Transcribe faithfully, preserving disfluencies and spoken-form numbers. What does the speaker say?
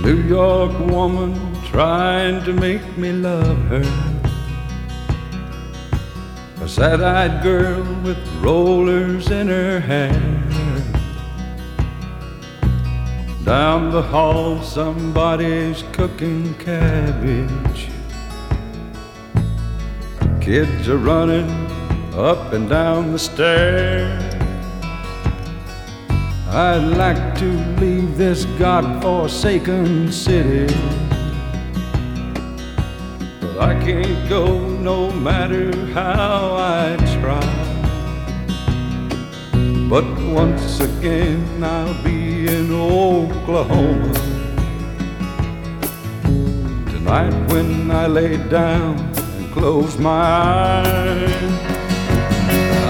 New York woman trying to make me love her, a sad-eyed girl with rollers in her hair. Down the hall somebody's cooking cabbage, kids are running up and down the stairs. I'd like to leave this God-forsaken city, but I can't go no matter how I try. But once again I'll be in Oklahoma tonight when I lay down and close my eyes.